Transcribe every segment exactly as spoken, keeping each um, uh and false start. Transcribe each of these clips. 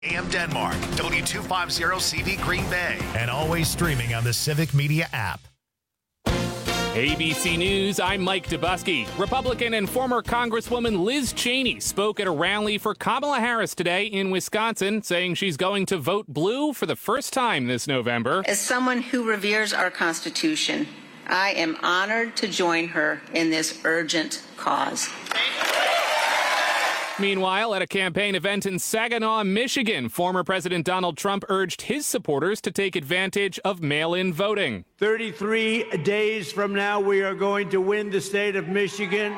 A M Denmark, W two fifty C V Green Bay, and always streaming on the Civic Media app. A B C News, I'm Mike Dubusky. Republican and former Congresswoman Liz Cheney spoke at a rally for Kamala Harris today in Wisconsin, saying she's going to vote blue for the first time this November. As someone who reveres our Constitution, I am honored to join her in this urgent cause. Meanwhile, at a campaign event in Saginaw, Michigan, former President Donald Trump urged his supporters to take advantage of mail-in voting. thirty-three days from now, we are going to win the state of Michigan.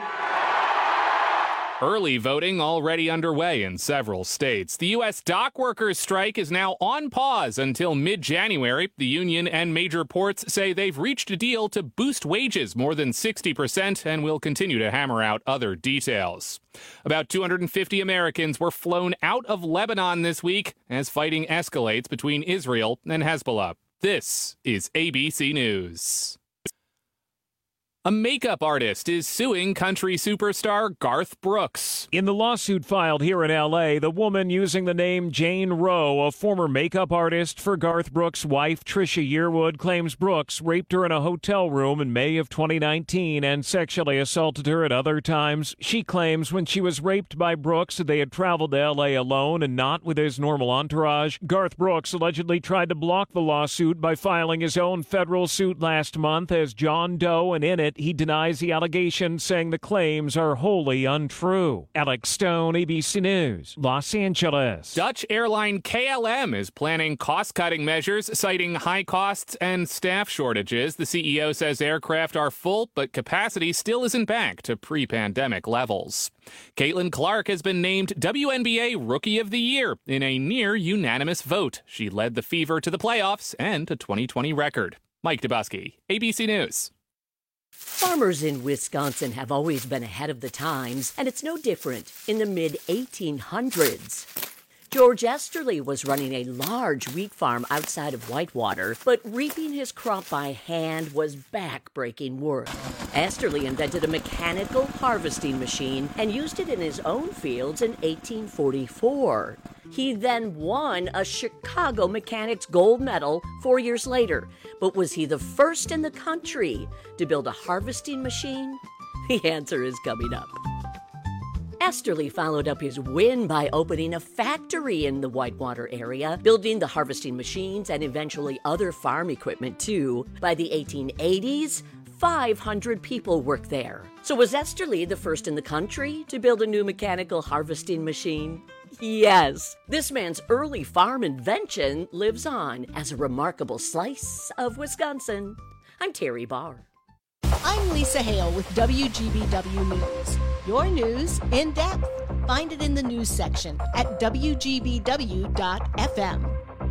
Early voting already underway in several states. The U S dock workers' strike is now on pause until mid-January. The union and major ports say they've reached a deal to boost wages more than sixty percent and will continue to hammer out other details. About two hundred fifty Americans were flown out of Lebanon this week as fighting escalates between Israel and Hezbollah. This is A B C News. A makeup artist is suing country superstar Garth Brooks. In the lawsuit filed here in L A, the woman using the name Jane Rowe, a former makeup artist for Garth Brooks' wife, Trisha Yearwood, claims Brooks raped her in a hotel room in May of twenty nineteen and sexually assaulted her at other times. She claims when she was raped by Brooks, they had traveled to L A alone and not with his normal entourage. Garth Brooks allegedly tried to block the lawsuit by filing his own federal suit last month as John Doe, and in it, he denies the allegations, saying the claims are wholly untrue. Alex Stone, A B C News, Los Angeles. Dutch airline K L M is planning cost-cutting measures, citing high costs and staff shortages. The C E O says aircraft are full, but capacity still isn't back to pre-pandemic levels. Caitlin Clark has been named W N B A Rookie of the Year in a near-unanimous vote. She led the Fever to the playoffs and a twenty twenty record. Mike Dubusky, A B C News. Farmers in Wisconsin have always been ahead of the times, and it's no different in the mid eighteen hundreds. George Esterly was running a large wheat farm outside of Whitewater, but reaping his crop by hand was back-breaking work. Esterly invented a mechanical harvesting machine and used it in his own fields in eighteen forty-four. He then won a Chicago Mechanics Gold Medal four years later. But was he the first in the country to build a harvesting machine? The answer is coming up. Esterly followed up his win by opening a factory in the Whitewater area, building the harvesting machines and eventually other farm equipment too. By the eighteen eighties, five hundred people worked there. So was Esterly the first in the country to build a new mechanical harvesting machine? Yes, this man's early farm invention lives on as a remarkable slice of Wisconsin. I'm Terry Barr. I'm Lisa Hale with W G B W News. Your news in depth. Find it in the news section at W G B W dot F M.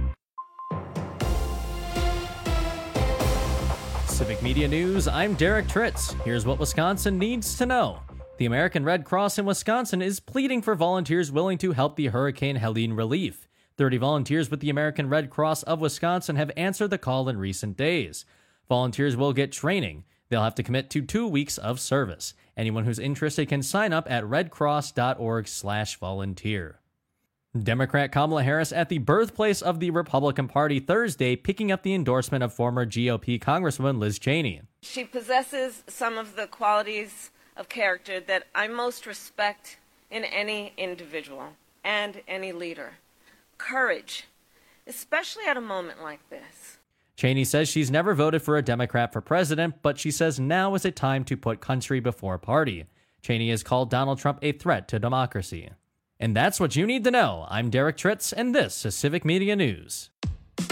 Civic Media News, I'm Derek Tritz. Here's what Wisconsin needs to know. The American Red Cross in Wisconsin is pleading for volunteers willing to help the Hurricane Helene relief. thirty volunteers with the American Red Cross of Wisconsin have answered the call in recent days. Volunteers will get training. They'll have to commit to two weeks of service. Anyone who's interested can sign up at redcross.org slash volunteer. Democrat Kamala Harris at the birthplace of the Republican Party Thursday, picking up the endorsement of former G O P Congresswoman Liz Cheney. She possesses some of the qualities of character that I most respect in any individual and any leader. Courage, especially at a moment like this. Cheney says she's never voted for a Democrat for president, but she says now is a time to put country before party. Cheney has called Donald Trump a threat to democracy. And that's what you need to know. I'm Derek Tritz, and this is Civic Media News. He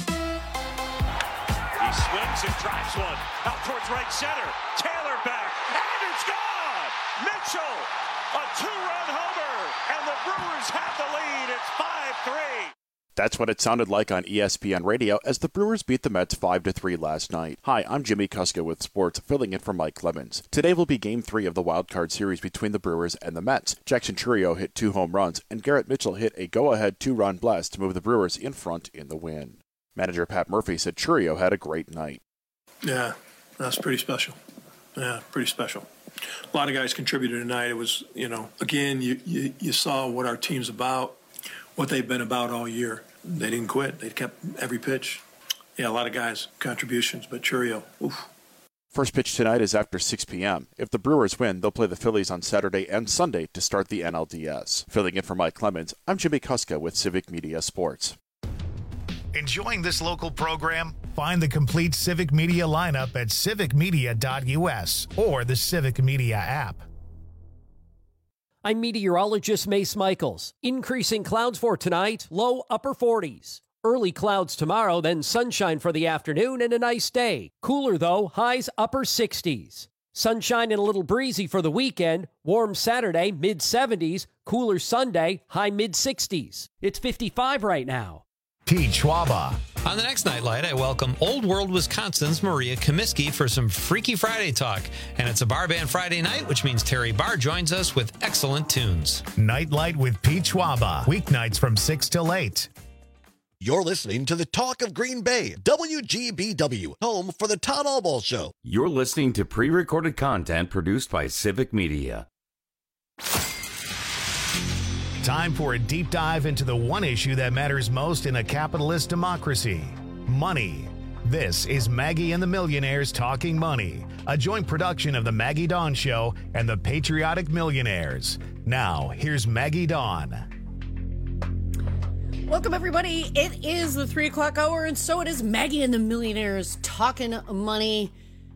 swings and drives one out towards right center. Taylor back, and it's gone! Mitchell, a two-run homer, and the Brewers have the lead. It's five three. That's what it sounded like on E S P N Radio as the Brewers beat the Mets five to three last night. Hi, I'm Jimmy Kuska with sports, filling in for Mike Clemens. Today will be Game three of the Wild Card Series between the Brewers and the Mets. Jackson Chourio hit two home runs, and Garrett Mitchell hit a go-ahead two-run blast to move the Brewers in front in the win. Manager Pat Murphy said Chourio had a great night. Yeah, that's pretty special. Yeah, pretty special. A lot of guys contributed tonight. It was, you know, again, you, you, you saw what our team's about. what they've been about all year. They didn't quit. They kept every pitch. Yeah, a lot of guys, contributions, but Chourio, oof. First pitch tonight is after six p.m. If the Brewers win, they'll play the Phillies on Saturday and Sunday to start the N L D S. Filling in for Mike Clemens, I'm Jimmy Kuska with Civic Media Sports. Enjoying this local program? Find the complete Civic Media lineup at civic media dot u s or the Civic Media app. I'm meteorologist Mace Michaels. Increasing clouds for tonight, low upper forties. Early clouds tomorrow, then sunshine for the afternoon and a nice day. Cooler though, highs upper sixties. Sunshine and a little breezy for the weekend. Warm Saturday, mid seventies. Cooler Sunday, high mid sixties. It's fifty-five right now. Pete Schwaba. On the next Nightlight, I welcome Old World, Wisconsin's Maria Comiskey for some Freaky Friday talk. And it's a bar band Friday night, which means Terry Barr joins us with excellent tunes. Nightlight with Pete Schwaba. Weeknights from six till eight. You're listening to the Talk of Green Bay, W G B W, home for the Todd Allball Show. You're listening to pre-recorded content produced by Civic Media. Time for a deep dive into the one issue that matters most in a capitalist democracy: money. This is Maggie and the Millionaires Talking Money, a joint production of the Maggie Dawn Show and the Patriotic Millionaires. Now, here's Maggie Dawn. Welcome, everybody. It is the three o'clock hour, and so it is Maggie and the Millionaires Talking Money.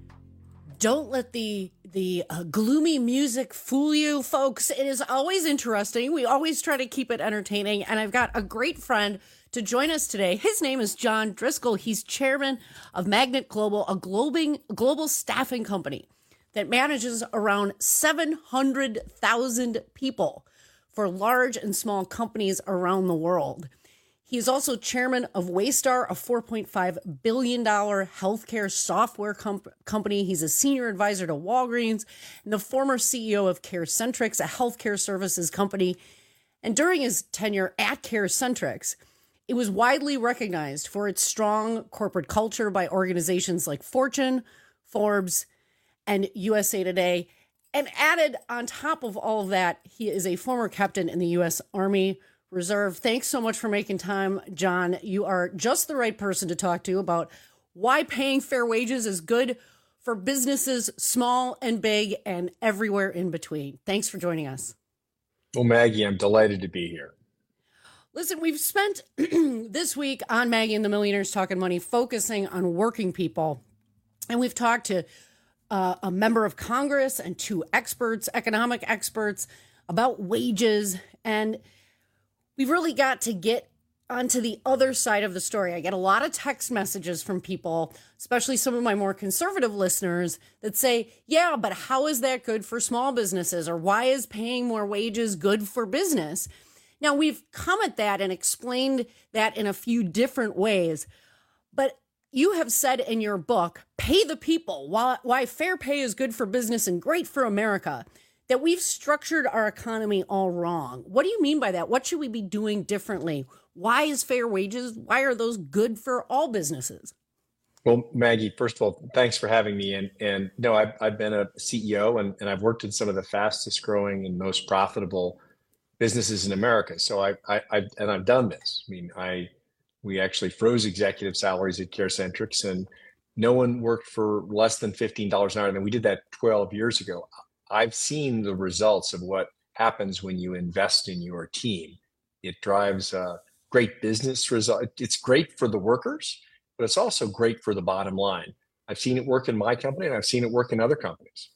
Don't let the the uh, gloomy music fool you, folks. It is always interesting. We always try to keep it entertaining, and I've got a great friend to join us today. His name is John Driscoll. He's chairman of Magnet Global, a global, global staffing company that manages around seven hundred thousand people for large and small companies around the world. He's also chairman of Waystar, a four point five billion dollars healthcare software comp- company. He's a senior advisor to Walgreens and the former C E O of CareCentrix, a healthcare services company. And during his tenure at CareCentrix, it was widely recognized for its strong corporate culture by organizations like Fortune, Forbes, and U S A Today. And added on top of all of that, he is a former captain in the U S Army Reserve. Thanks so much for making time, John. You are just the right person to talk to about why paying fair wages is good for businesses, small and big, and everywhere in between. Thanks for joining us. Well, Maggie, I'm delighted to be here. Listen, we've spent this week on Maggie and the Millionaires Talking Money focusing on working people. And we've talked to uh, a member of Congress and two experts, economic experts, about wages. And we've really got to get onto the other side of the story. I get a lot of text messages from people, especially some of my more conservative listeners, that say, yeah, but how is that good for small businesses? Or why is paying more wages good for business? Now, we've come at that and explained that in a few different ways. But you have said in your book, Pay the People, Why, Why Fair Pay is Good for Business and Great for America, that we've structured our economy all wrong. What do you mean by that? What should we be doing differently? Why is fair wages? Why are those good for all businesses? Well, Maggie, first of all, thanks for having me. And, and no, I've, I've been a C E O and, and I've worked in some of the fastest growing and most profitable businesses in America. So I, I, I've, and I've done this. I mean, I, we actually froze executive salaries at CareCentrix, and no one worked for less than fifteen dollars an hour. And we did that twelve years ago. I've seen the results of what happens when you invest in your team. It drives a great business result. It's great for the workers, but it's also great for the bottom line. I've seen it work in my company, and I've seen it work in other companies.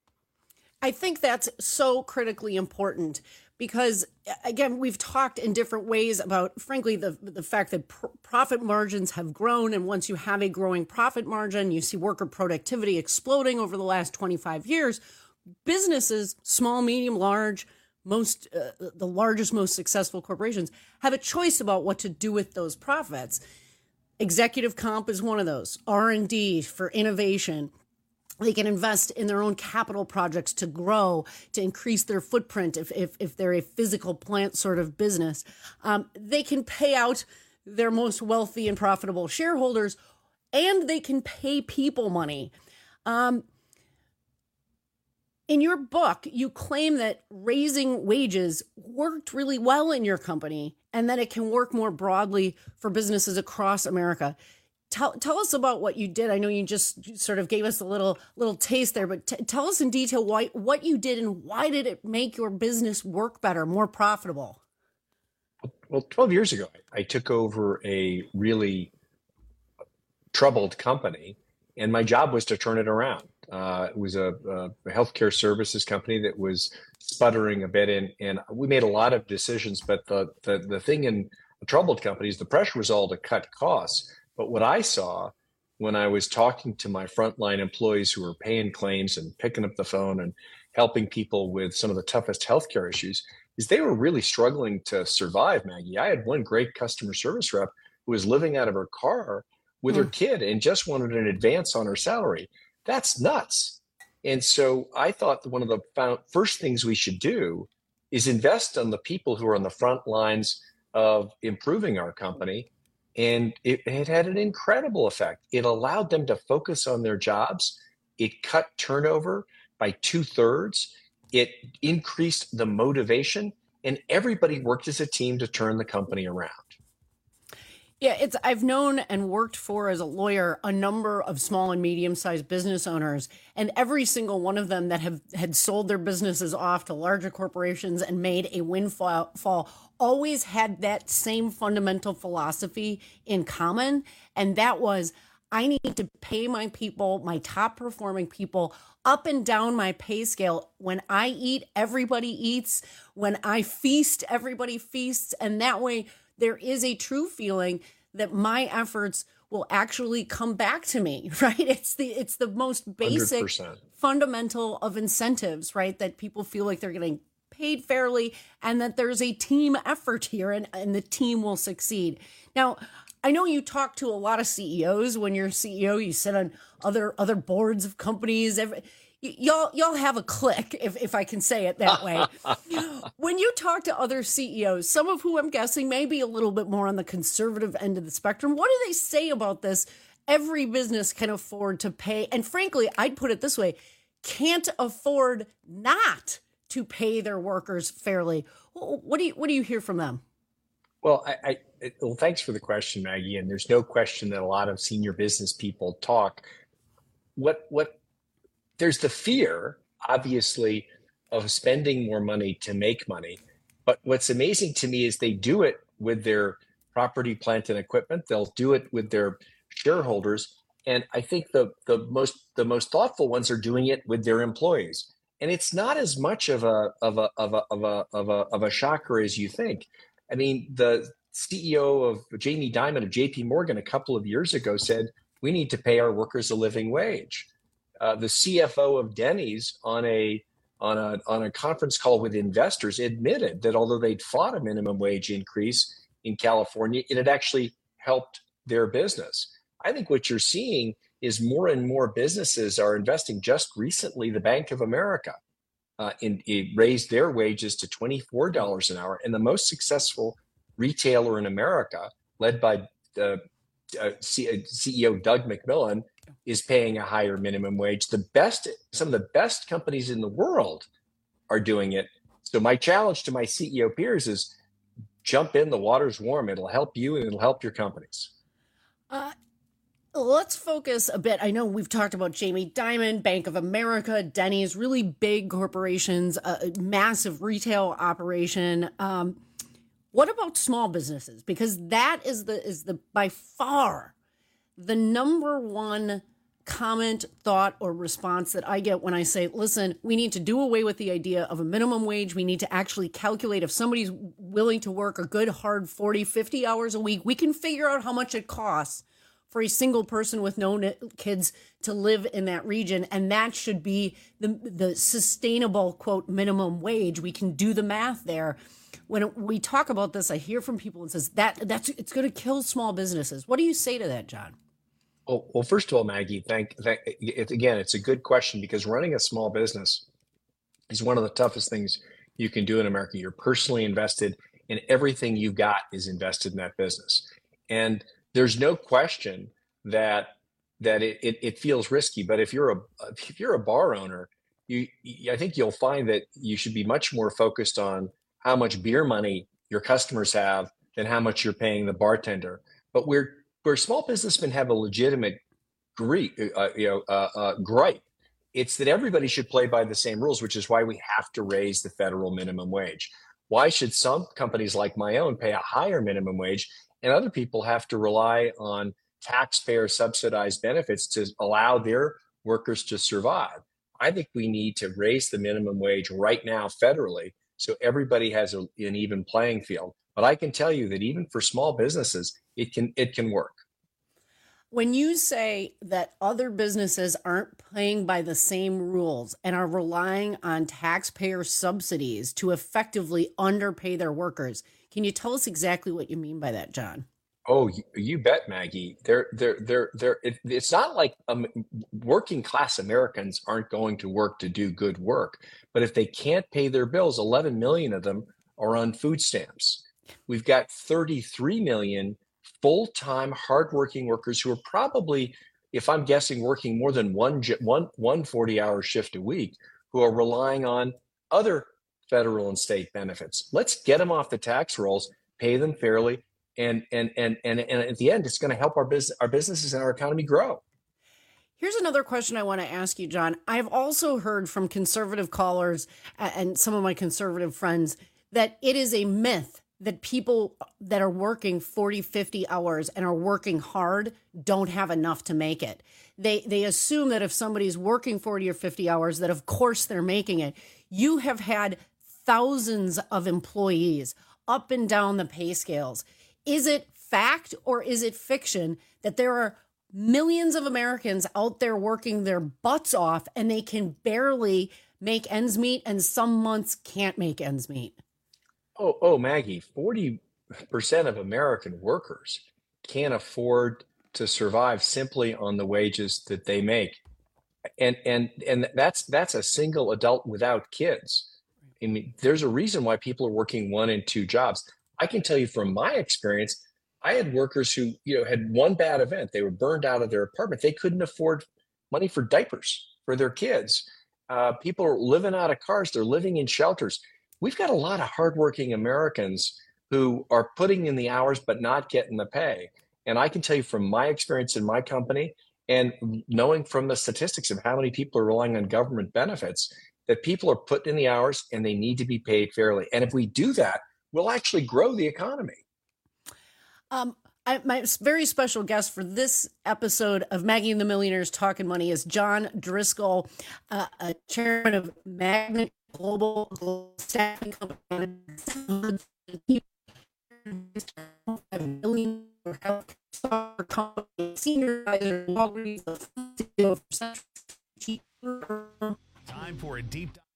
I think that's so critically important because, again, we've talked in different ways about, frankly, the the fact that pr- profit margins have grown. And once you have a growing profit margin, you see worker productivity exploding over the last twenty-five years. Businesses, small, medium, large, most uh, the largest, most successful corporations have a choice about what to do with those profits. Executive comp is one of those. R and D for innovation. They can invest in their own capital projects to grow, to increase their footprint if if, if they're a physical plant sort of business. Um, they can pay out their most wealthy and profitable shareholders, and they can pay people money. Um, In your book, you claim that raising wages worked really well in your company and that it can work more broadly for businesses across America. Tell, tell us about what you did. I know you just sort of gave us a little little taste there, but t- tell us in detail why, what you did and why did it make your business work better, more profitable? Well, twelve years ago, I took over a really troubled company, and my job was to turn it around. Uh, it was a, a healthcare services company that was sputtering a bit, and, and we made a lot of decisions. But the, the, the thing in troubled companies, the pressure was all to cut costs. But what I saw when I was talking to my frontline employees who were paying claims and picking up the phone and helping people with some of the toughest healthcare issues is they were really struggling to survive, Maggie. I had one great customer service rep who was living out of her car with mm. her kid and just wanted an advance on her salary. That's nuts. And so I thought that one of the first things we should do is invest on the people who are on the front lines of improving our company. And it, it had an incredible effect. It allowed them to focus on their jobs. It cut turnover by two thirds. It increased the motivation, and everybody worked as a team to turn the company around. Yeah, it's I've known and worked for as a lawyer a number of small and medium-sized business owners, and every single one of them that have had sold their businesses off to larger corporations and made a windfall fall always had that same fundamental philosophy in common, and that was I need to pay my people, my top performing people, up and down my pay scale. When I eat, everybody eats. When I feast, everybody feasts, and that way there is a true feeling that my efforts will actually come back to me, right? It's the it's the most basic one hundred percent fundamental of incentives, right? That people feel like they're getting paid fairly and that there's a team effort here and, and the team will succeed. Now, I know you talk to a lot of C E Os. When you're a C E O, you sit on other other boards of companies. Every, y- y'all y'all have a clique, if if I can say it that way. When you talk to other C E Os, some of who I'm guessing may be a little bit more on the conservative end of the spectrum, what do they say about this? Every business can afford to pay, and frankly, I'd put it this way, can't afford not to pay their workers fairly. What do you what do you hear from them? Well, I, I well, thanks for the question, Maggie. And there's no question that a lot of senior business people talk. What what there's the fear, obviously, of spending more money to make money. But what's amazing to me is they do it with their property, plant, and equipment. They'll do it with their shareholders. And I think the the most the most thoughtful ones are doing it with their employees. And it's not as much of a of a of a of a of a of a shocker as you think. I mean, the C E O of Jamie Dimon of J P Morgan a couple of years ago said, we need to pay our workers a living wage. Uh, the C F O of Denny's on a on a on a conference call with investors admitted that although they'd fought a minimum wage increase in California, it had actually helped their business. I think what you're seeing is more and more businesses are investing. Just recently, the Bank of America Uh, in, it raised their wages to twenty-four dollars an hour. And the most successful retailer in America, led by uh, uh, C- CEO Doug McMillon, is paying a higher minimum wage. The best, some of the best companies in the world are doing it. So my challenge to my C E O peers is jump in, the water's warm. It'll help you and it'll help your companies. Uh, Let's focus a bit. I know we've talked about Jamie Dimon, Bank of America, Denny's, really big corporations, a massive retail operation. Um, what about small businesses? Because that is the is the by far the number one comment, thought, or response that I get when I say, listen, we need to do away with the idea of a minimum wage. We need to actually calculate if somebody's willing to work a good, hard forty, fifty hours a week, we can figure out how much it costs for a single person with no kids to live in that region. And that should be the the sustainable, quote, minimum wage. We can do the math there. When we talk about this, I hear from people and says that that's it's going to kill small businesses. What do you say to that, John? Oh, well, first of all, Maggie, thank, thank it, again, it's a good question because running a small business is one of the toughest things you can do in America. You're personally invested and everything you've got is invested in that business. And there's no question that that it, it, it feels risky, but if you're a if you're a bar owner, you I think you'll find that you should be much more focused on how much beer money your customers have than how much you're paying the bartender. But where where small businessmen have a legitimate gripe, uh, you know, uh, uh, gripe, it's that everybody should play by the same rules, which is why we have to raise the federal minimum wage. Why should some companies like my own pay a higher minimum wage and other people have to rely on taxpayer subsidized benefits to allow their workers to survive? I think we need to raise the minimum wage right now federally so everybody has a, an even playing field. But I can tell you that even for small businesses, it can it can work. When you say that other businesses aren't playing by the same rules and are relying on taxpayer subsidies to effectively underpay their workers, can you tell us exactly what you mean by that, John? Oh, you, you bet, Maggie. They're they're they're they're. It, it's not like um, working class Americans aren't going to work to do good work, but if they can't pay their bills, eleven million of them are on food stamps. We've got thirty-three million full-time, hardworking workers who are probably, if I'm guessing, working more than one one one forty-hour shift a week, who are relying on other federal and state benefits. Let's get them off the tax rolls, pay them fairly. And and and and and at the end, it's going to help our business, our businesses, and our economy grow. Here's another question I want to ask you, John. I've also heard from conservative callers and some of my conservative friends that it is a myth that people that are working forty, fifty hours and are working hard don't have enough to make it. They they assume that if somebody's working forty or fifty hours, that of course they're making it. You have had thousands of employees up and down the pay scales. Is it fact or is it fiction that there are millions of Americans out there working their butts off and they can barely make ends meet and some months can't make ends meet? Oh, oh, Maggie, forty percent of American workers can't afford to survive simply on the wages that they make. And and and that's that's a single adult without kids. I mean, there's a reason why people are working one and two jobs. I can tell you from my experience, I had workers who, you know, had one bad event. They were burned out of their apartment. They couldn't afford money for diapers for their kids. Uh, people are living out of cars. They're living in shelters. We've got a lot of hardworking Americans who are putting in the hours but not getting the pay. And I can tell you from my experience in my company and knowing from the statistics of how many people are relying on government benefits, that people are putting in the hours and they need to be paid fairly. And if we do that, we'll actually grow the economy. Um, I, my very special guest for this episode of Maggie and the Millionaires Talking Money is John Driscoll, uh, a chairman of Magnet Global, Global Staffing Company. Senior advisor, Time for a deep dive.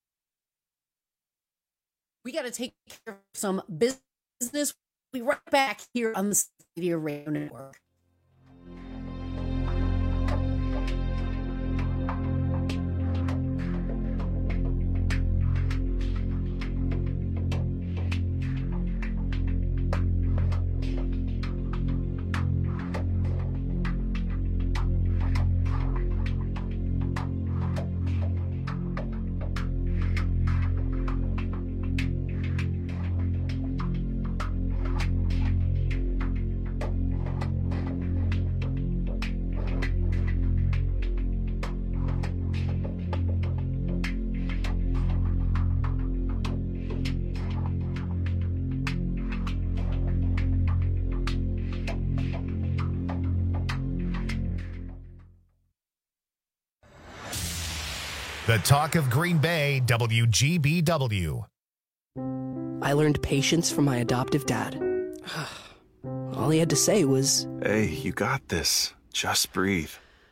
We got to take care of some business. We'll be right back here on the Media Radio Network. The Talk of Green Bay, W G B W. I learned patience from my adoptive dad. All he had to say was, "Hey, you got this. Just breathe."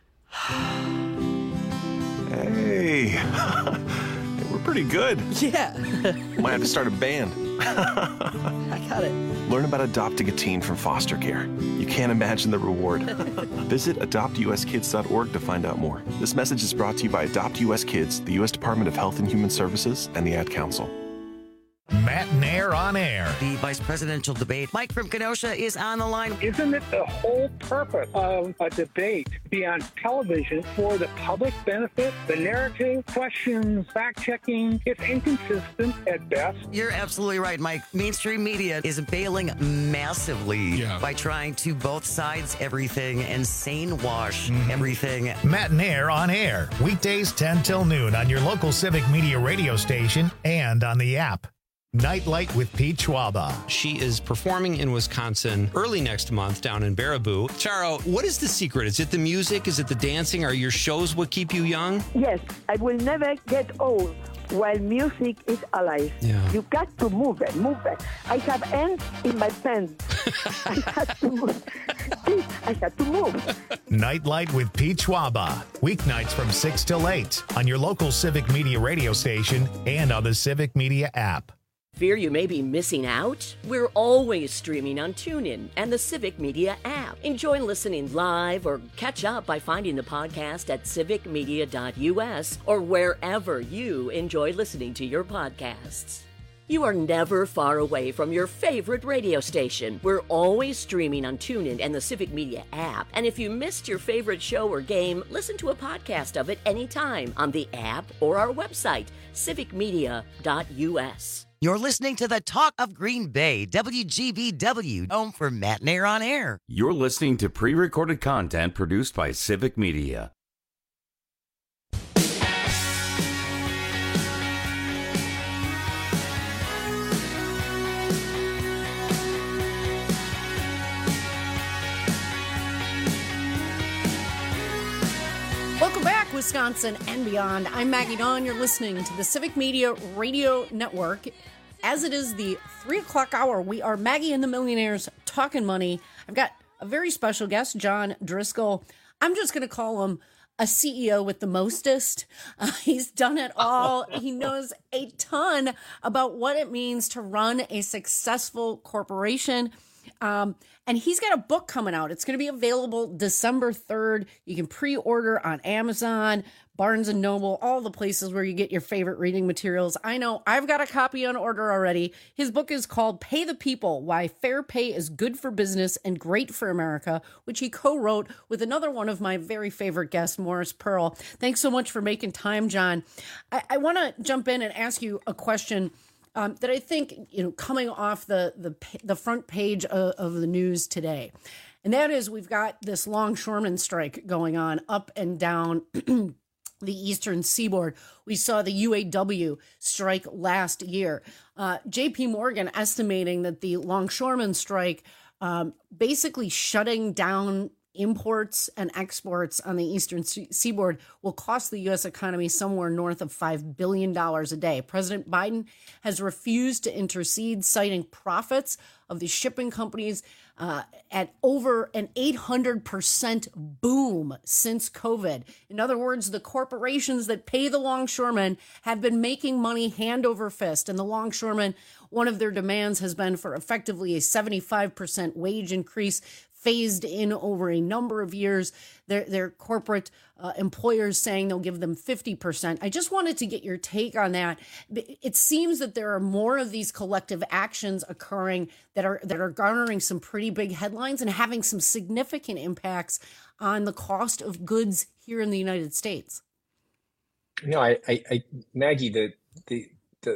Hey, we're pretty good. Yeah. Might have to start a band. I got it. Learn about adopting a teen from foster care. You can't imagine the reward. Visit adopt u s kids dot org to find out more. This message is brought to you by Adopt U S Kids, the U S Department of Health and Human Services, and the Ad Council. Matt Nair on air. The vice presidential debate. Mike from Kenosha is on the line. Isn't it the whole purpose of a debate to be on television for the public benefit? The narrative, questions, fact-checking, it's inconsistent at best. You're absolutely right, Mike. Mainstream media is bailing massively yeah. by trying to both sides everything and sane wash mm-hmm. everything. Matt Nair on air. Weekdays ten till noon on your local Civic Media radio station and on the app. Nightlight with Pete Schwaba. She is performing in Wisconsin early next month down in Baraboo. Charo, what is the secret? Is it the music? Is it the dancing? Are your shows what keep you young? Yes, I will never get old while music is alive. Yeah. You got to move it, move it. I have ants in my pants. I had to move. I had to move. Nightlight with Pete Schwaba. Weeknights from six till eight on your local Civic Media radio station and on the Civic Media app. Fear you may be missing out? We're always streaming on TuneIn and the Civic Media app. Enjoy listening live or catch up by finding the podcast at civic media dot u s or wherever you enjoy listening to your podcasts. You are never far away from your favorite radio station. We're always streaming on TuneIn and the Civic Media app. And if you missed your favorite show or game, listen to a podcast of it anytime on the app or our website, civic media dot u s. You're listening to the Talk of Green Bay, W G B W, home for Matt Nair on air. You're listening to pre-recorded content produced by Civic Media. Welcome back, Wisconsin and beyond. I'm Maggie Dawn. You're listening to the Civic Media Radio Network. As it is the three o'clock hour, we are Maggie and the Millionaires talking money. I've got a very special guest, John Driscoll. I'm just going to call him a C E O with the mostest. Uh, he's done it all. He knows a ton about what it means to run a successful corporation. Um, and he's got a book coming out. It's going to be available December third. You can pre-order on Amazon, Barnes and Noble, all the places where you get your favorite reading materials. I know I've got a copy on order already. His book is called Pay the People, Why Fair Pay is Good for Business and Great for America, which he co-wrote with another one of my very favorite guests, Morris Pearl. Thanks so much for making time, John. I, I want to jump in and ask you a question Um, that I think, you know, coming off the the the front page of, of the news today, and that is we've got this longshoreman strike going on up and down the eastern seaboard. We saw the U A W strike last year. Uh, J P Morgan estimating that the longshoreman strike um, basically shutting down imports and exports on the eastern seaboard will cost the U S economy somewhere north of five billion dollars a day. President Biden has refused to intercede, citing profits of the shipping companies uh, at over an eight hundred percent boom since COVID. In other words, the corporations that pay the longshoremen have been making money hand over fist. And the longshoremen, one of their demands has been for effectively a seventy-five percent wage increase, phased in over a number of years. Their, their corporate uh, employers saying they'll give them fifty percent. I just wanted to get your take on that. It seems that there are more of these collective actions occurring that are that are garnering some pretty big headlines and having some significant impacts on the cost of goods here in the United States. You know, I, I, I Maggie, the the the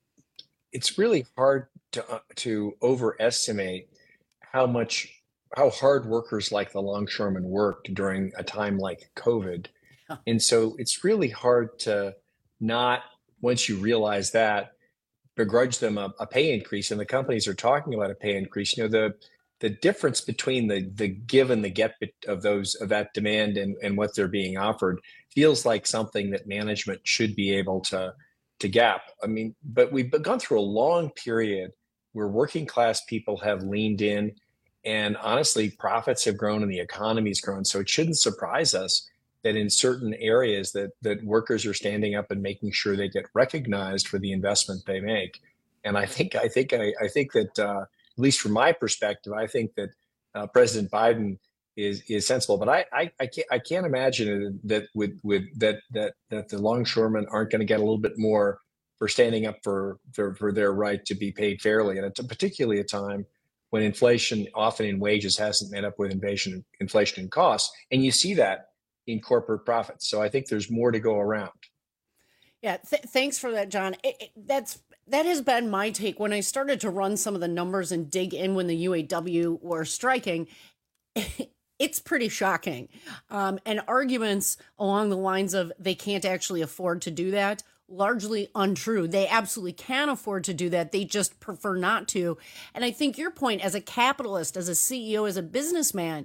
it's really hard to uh, to overestimate how much. how hard workers like the longshoremen worked during a time like COVID. And so it's really hard to not, once you realize that, begrudge them a, a pay increase. And the companies are talking about a pay increase. You know, the the difference between the the give and the get of those of that demand and, and what they're being offered feels like something that management should be able to to gap. I mean, but we've gone through a long period where working class people have leaned in. And honestly, profits have grown and the economy's grown. So it shouldn't surprise us that in certain areas that that workers are standing up and making sure they get recognized for the investment they make. And I think I think I, I think that uh, at least from my perspective, I think that uh, President Biden is is sensible. But I I, I can't I can't imagine that with with that that that the longshoremen aren't going to get a little bit more for standing up for, for, for their right to be paid fairly. And it's particularly a time when inflation, often in wages, hasn't met up with inflation, inflation in costs. And you see that in corporate profits. So I think there's more to go around. Yeah, th- thanks for that, John. It, it, that's that has been my take. When I started to run some of the numbers and dig in when the U A W were striking, it's pretty shocking. Um, and arguments along the lines of they can't actually afford to do that, largely untrue. They absolutely can afford to do that. They just prefer not to. And I think your point as a capitalist, as a C E O, as a businessman,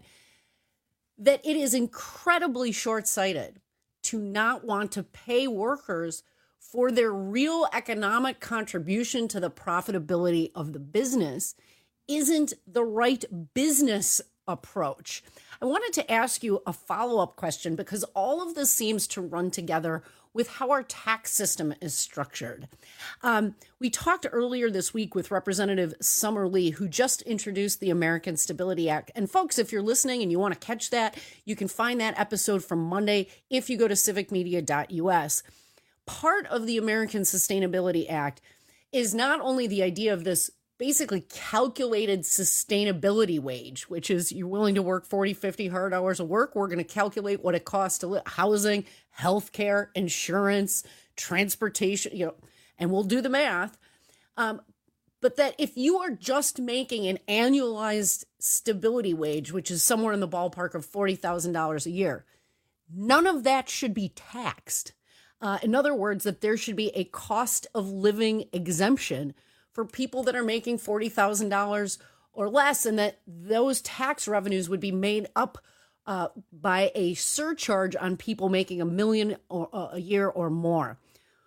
that it is incredibly short-sighted to not want to pay workers for their real economic contribution to the profitability of the business isn't the right business approach. I wanted to ask you a follow-up question because all of this seems to run together with how our tax system is structured. Um, we talked earlier this week with Representative Summer Lee, who just introduced the American Stability Act. And folks, if you're listening and you want to catch that, you can find that episode from Monday if you go to civic media dot U S. Part of the American Sustainability Act is not only the idea of this basically calculated sustainability wage, which is you're willing to work forty, fifty hard hours of work. We're going to calculate what it costs to live, housing, healthcare, insurance, transportation, you know, and we'll do the math. Um, but that if you are just making an annualized stability wage, which is somewhere in the ballpark of forty thousand dollars a year, none of that should be taxed. Uh, in other words, that there should be a cost of living exemption for people that are making forty thousand dollars or less, and that those tax revenues would be made up uh, by a surcharge on people making a million or, uh, a year or more.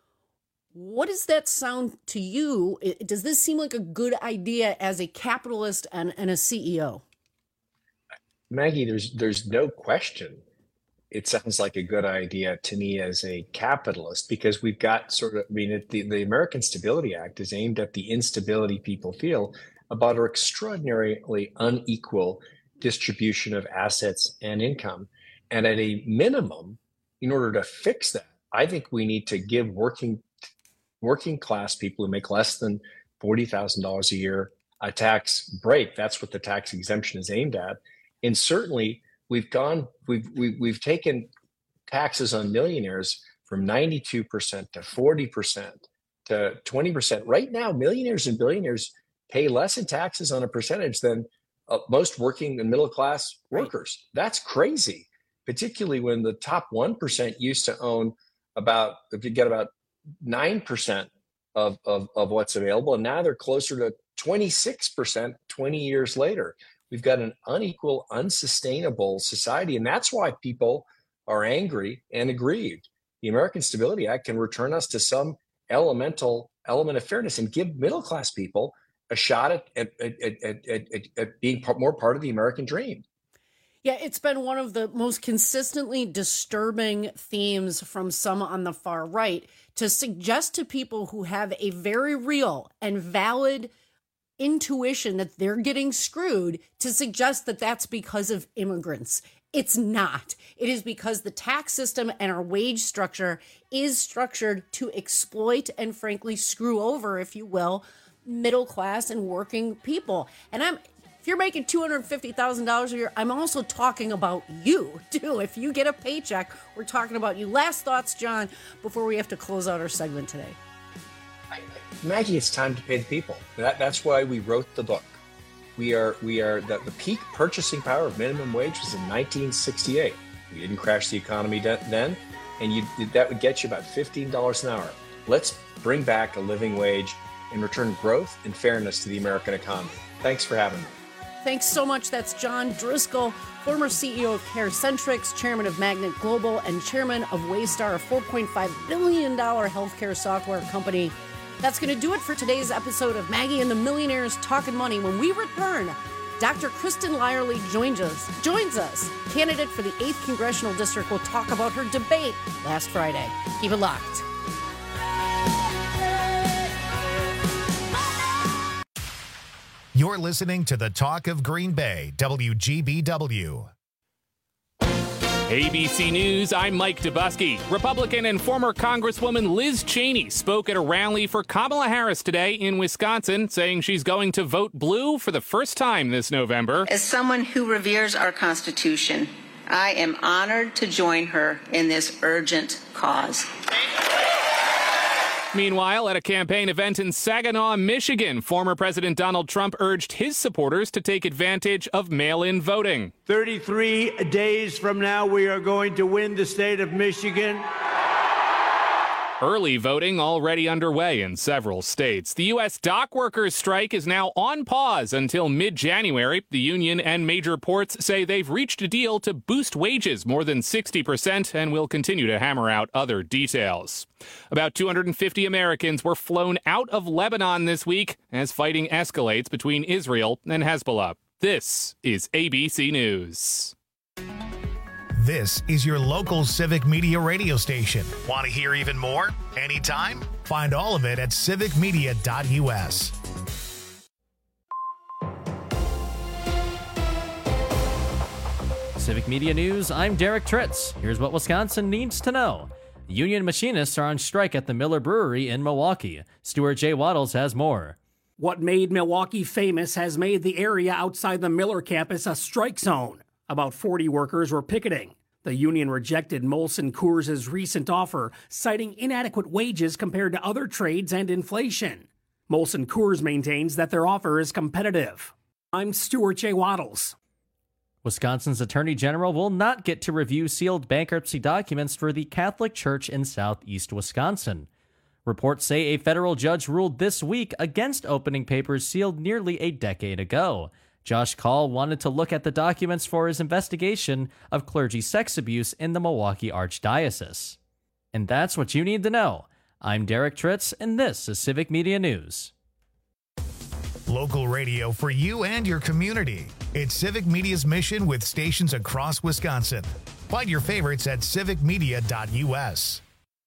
What does that sound to you? Does this seem like a good idea as a capitalist and, and a C E O? Maggie, there's there's no question. It sounds like a good idea to me as a capitalist because we've got sort of, I mean, it, the, the American Stability Act is aimed at the instability people feel about our extraordinarily unequal distribution of assets and income. And at a minimum, in order to fix that, I think we need to give working working class people who make less than forty thousand dollars a year a tax break. That's what the tax exemption is aimed at. And certainly, We've gone, we've, we've, we've taken taxes on millionaires from ninety-two percent to forty percent to twenty percent. Right now, millionaires and billionaires pay less in taxes on a percentage than uh, most working and middle class workers. That's crazy, particularly when the top one percent used to own about, if you get about nine percent of, of, of what's available. And now they're closer to twenty-six percent twenty years later. We've got an unequal, unsustainable society, and that's why people are angry and aggrieved. The American Stability Act can return us to some elemental element of fairness and give middle-class people a shot at, at, at, at, at, at being more part of the American dream. Yeah, it's been one of the most consistently disturbing themes from some on the far right to suggest to people who have a very real and valid intuition that they're getting screwed to suggest that that's because of immigrants. It's not. It is because the tax system and our wage structure is structured to exploit and frankly screw over, if you will, middle class and working people. And I'm if you're making two hundred fifty thousand dollars a year, I'm also talking about you too. If you get a paycheck, we're talking about you. Last thoughts, John, before we have to close out our segment today. Maggie, it's time to pay the people. That, that's why we wrote the book. We are we are the, the peak purchasing power of minimum wage was in nineteen sixty-eight. We didn't crash the economy de- then, and you, that would get you about fifteen dollars an hour. Let's bring back a living wage and return growth and fairness to the American economy. Thanks for having me. Thanks so much. That's John Driscoll, former C E O of CareCentrix, chairman of Magnet Global, and chairman of Waystar, a four point five billion dollars healthcare software company. That's going to do it for today's episode of Maggie and the Millionaires Talking Money. When we return, Doctor Kristen Lyerly joins us, joins us. Candidate for the eighth Congressional District will talk about her debate last Friday. Keep it locked. You're listening to the Talk of Green Bay, W G B W. A B C News, I'm Mike Dubusky. Republican and former Congresswoman Liz Cheney spoke at a rally for Kamala Harris today in Wisconsin, saying she's going to vote blue for the first time this November. As someone who reveres our Constitution, I am honored to join her in this urgent cause. Meanwhile, at a campaign event in Saginaw, Michigan, former President Donald Trump urged his supporters to take advantage of mail-in voting. thirty-three days from now, we are going to win the state of Michigan. Early voting already underway in several states. The U S dock workers' strike is now on pause until mid-January. The union and major ports say they've reached a deal to boost wages more than sixty percent and will continue to hammer out other details. About two hundred fifty Americans were flown out of Lebanon this week as fighting escalates between Israel and Hezbollah. This is A B C News. This is your local Civic Media radio station. Want to hear even more? Anytime? Find all of it at civic media dot u s. Civic Media News, I'm Derek Tritz. Here's what Wisconsin needs to know. Union machinists are on strike at the Miller Brewery in Milwaukee. Stuart J. Waddles has more. What made Milwaukee famous has made the area outside the Miller campus a strike zone. About forty workers were picketing. The union rejected Molson Coors' recent offer, citing inadequate wages compared to other trades and inflation. Molson Coors maintains that their offer is competitive. I'm Stuart J. Waddles. Wisconsin's Attorney General will not get to review sealed bankruptcy documents for the Catholic Church in southeast Wisconsin. Reports say a federal judge ruled this week against opening papers sealed nearly a decade ago. Josh Call wanted to look at the documents for his investigation of clergy sex abuse in the Milwaukee Archdiocese. And that's what you need to know. I'm Derek Tritz, and this is Civic Media News. Local radio for you and your community. It's Civic Media's mission with stations across Wisconsin. Find your favorites at civic media dot u s.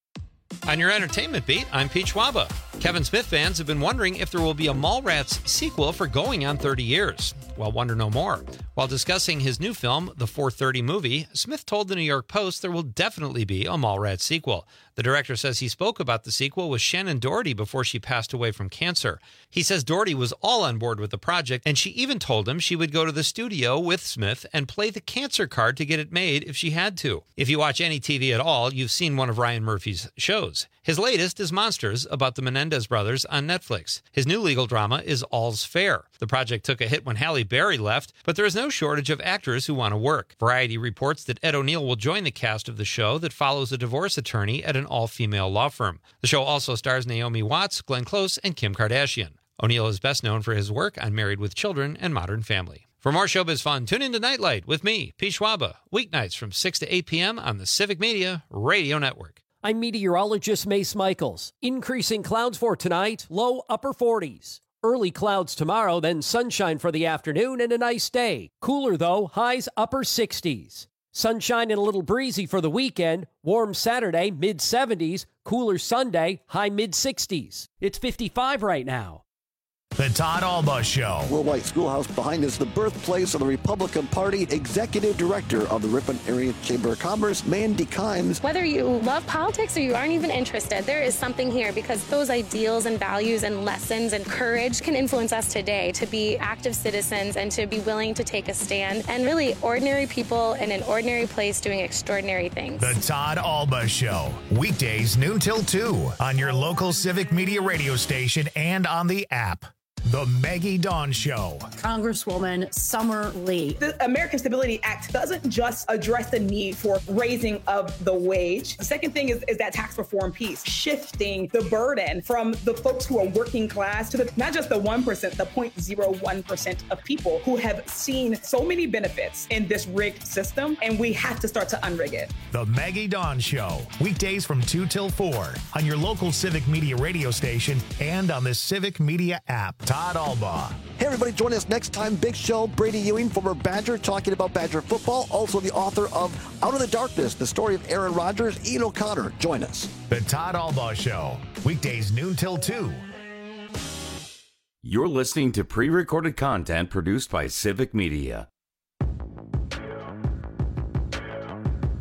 On your entertainment beat, I'm Pete Schwaba. Kevin Smith fans have been wondering if there will be a Mallrats sequel for going on thirty years. Well, wonder no more. While discussing his new film, The four thirty Movie, Smith told the New York Post there will definitely be a Mallrats sequel. The director says he spoke about the sequel with Shannon Doherty before she passed away from cancer. He says Doherty was all on board with the project, and she even told him she would go to the studio with Smith and play the cancer card to get it made if she had to. If you watch any T V at all, you've seen one of Ryan Murphy's shows. His latest is Monsters, about the Menendez brothers on Netflix. His new legal drama is All's Fair. The project took a hit when Halle Berry left, but there is no shortage of actors who want to work. Variety reports that Ed O'Neill will join the cast of the show that follows a divorce attorney at an all-female law firm. The show also stars Naomi Watts, Glenn Close, and Kim Kardashian. O'Neill is best known for his work on Married with Children and Modern Family. For more showbiz fun, tune in to Nightlight with me, Pete Schwaba, weeknights from six to eight p.m. on the Civic Media Radio Network. I'm meteorologist Mace Michaels. Increasing clouds for tonight, low upper forties. Early clouds tomorrow, then sunshine for the afternoon and a nice day. Cooler though, highs upper sixties. Sunshine and a little breezy for the weekend. Warm Saturday, mid seventies. Cooler Sunday, high mid sixties. It's fifty-five right now. The Todd Alba Show. Worldwide Schoolhouse behind is the birthplace of the Republican Party. Executive Director of the Ripon Area Chamber of Commerce, Mandy Kimes. Whether you love politics or you aren't even interested, there is something here because those ideals and values and lessons and courage can influence us today to be active citizens and to be willing to take a stand and really ordinary people in an ordinary place doing extraordinary things. The Todd Alba Show. Weekdays noon till two on your local Civic Media radio station and on the app. The Maggie Dawn Show. Congresswoman Summer Lee. The American Stability Act doesn't just address the need for raising of the wage. The second thing is, is that tax reform piece, shifting the burden from the folks who are working class to the, not just the one percent, the zero point zero one percent of people who have seen so many benefits in this rigged system, and we have to start to unrig it. The Maggie Dawn Show. Weekdays from two till four on your local Civic Media radio station and on the Civic Media app. Todd Alba. Hey, everybody, join us next time. Big show. Brady Ewing, former Badger, talking about Badger football. Also the author of Out of the Darkness, the story of Aaron Rodgers. Ian O'Connor, join us. The Todd Alba Show. Weekdays noon till two. You're listening to pre-recorded content produced by Civic Media.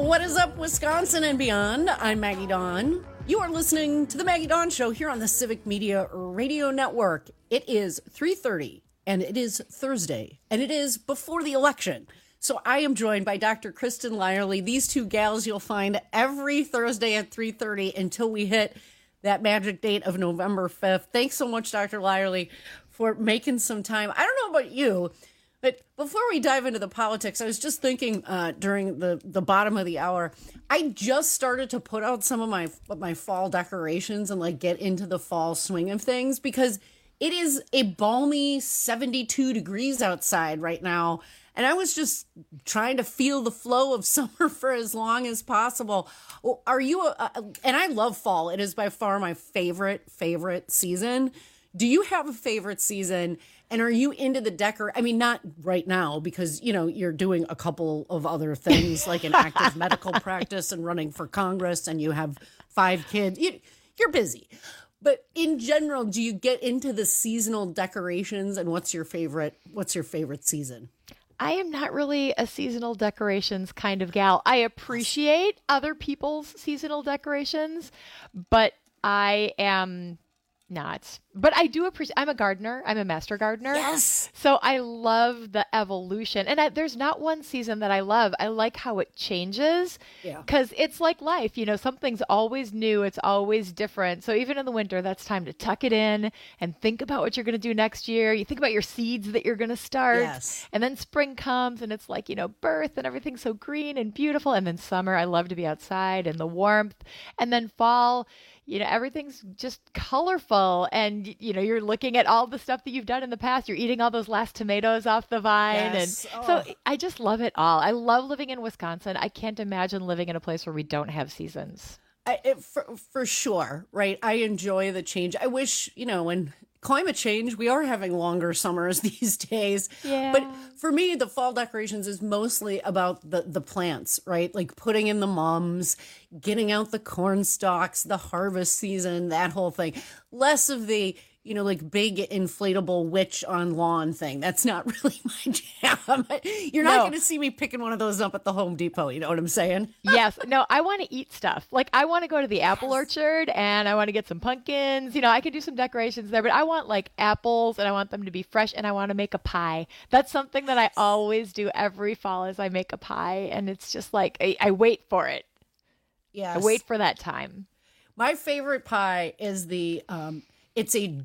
What is up, Wisconsin and beyond? I'm Maggie Dawn. You are listening to the Maggie Dawn Show here on the Civic Media Radio Network. It is three thirty, and it is Thursday, and it is before the election. So I am joined by Doctor Kristen Lyerly. These two gals you'll find every Thursday at three thirty until we hit that magic date of November fifth. Thanks so much, Doctor Lyerly, for making some time. I don't know about you, but before we dive into the politics, I was just thinking uh, during the, the bottom of the hour, I just started to put out some of my my fall decorations and like get into the fall swing of things because it is a balmy seventy-two degrees outside right now. And I was just trying to feel the flow of summer for as long as possible. Are you, a, a, and I love fall. It is by far my favorite, favorite season. Do you have a favorite season? And are you into the decor? I mean, not right now because, you know, you're doing a couple of other things like an active medical practice and running for Congress and you have five kids. You, you're busy. But in general, do you get into the seasonal decorations and what's your favorite, what's your favorite season? I am not really a seasonal decorations kind of gal. I appreciate other people's seasonal decorations, but I am not. But I do appreciate, I'm a gardener. I'm a master gardener. Yes. So I love the evolution. And I, there's not one season that I love. I like how it changes. Yeah. Because it's like life, you know, something's always new. It's always different. So even in the winter, that's time to tuck it in and think about what you're going to do next year. You think about your seeds that you're going to start. Yes. And then spring comes and it's like, you know, birth and everything's so green and beautiful. And then summer, I love to be outside and the warmth. And then fall, you know, everything's just colorful and, you know, you're looking at all the stuff that you've done in the past. You're eating all those last tomatoes off the vine. Yes. And Oh. so I just love it all. I love living in Wisconsin. I can't imagine living in a place where we don't have seasons. I, it, for, for sure, right? I enjoy the change. I wish, you know, when climate change, we are having longer summers these days. Yeah. But for me, the fall decorations is mostly about the, the plants, right? Like putting in the mums, getting out the corn stalks, the harvest season, that whole thing. Less of the, you know, like big inflatable witch on lawn thing. That's not really my jam. You're not No. going to see me picking one of those up at the Home Depot. You know what I'm saying? Yes. No, I want to eat stuff. Like I want to go to the apple orchard and I want to get some pumpkins. You know, I could do some decorations there, but I want like apples and I want them to be fresh and I want to make a pie. That's something that I always do every fall is I make a pie and it's just like, I, I wait for it. Yes. I wait for that time. My favorite pie is the, um, it's a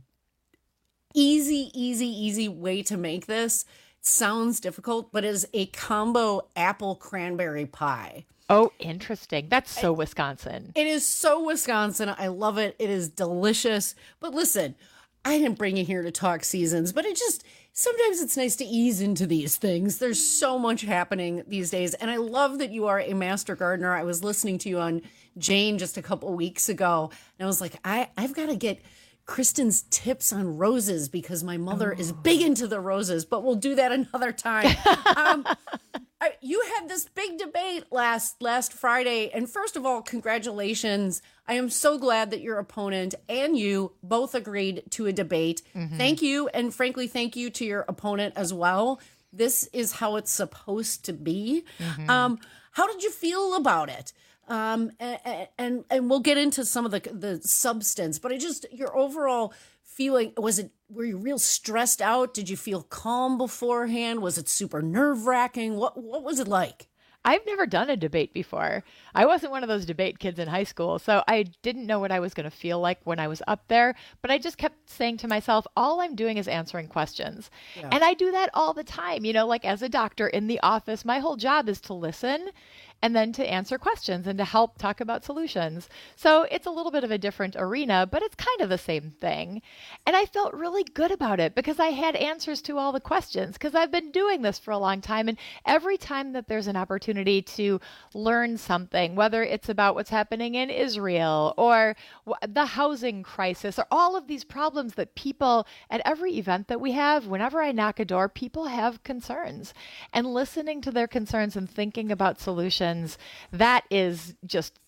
easy, easy, easy way to make this. It sounds difficult, but it is a combo apple cranberry pie. Oh, interesting. That's so Wisconsin. It is so Wisconsin. I love it. It is delicious. But listen, I didn't bring you here to talk seasons, but it just, sometimes it's nice to ease into these things. There's so much happening these days. And I love that you are a master gardener. I was listening to you on Jane just a couple weeks ago, and I was like, I, I've got to get Kristen's tips on roses because my mother is big into the roses, but we'll do that another time. um, I, you had this big debate last last Friday, and first of all, congratulations. I am so glad that your opponent and you both agreed to a debate. Mm-hmm. Thank you, and frankly, thank you to your opponent as well. This is how it's supposed to be. Mm-hmm. Um, how did you feel about it? Um, and, and, and we'll get into some of the, the substance, but I just, your overall feeling, was it, were you real stressed out? Did you feel calm beforehand? Was it super nerve wracking? What, what was it like? I've never done a debate before. I wasn't one of those debate kids in high school, so I didn't know what I was going to feel like when I was up there, but I just kept saying to myself, all I'm doing is answering questions. Yeah. And I do that all the time. You know, like as a doctor in the office, my whole job is to listen and then to answer questions and to help talk about solutions. So it's a little bit of a different arena, but it's kind of the same thing. And I felt really good about it because I had answers to all the questions because I've been doing this for a long time. And every time that there's an opportunity to learn something, whether it's about what's happening in Israel or the housing crisis or all of these problems that people at every event that we have, whenever I knock a door, people have concerns. And listening to their concerns and thinking about solutions, that is just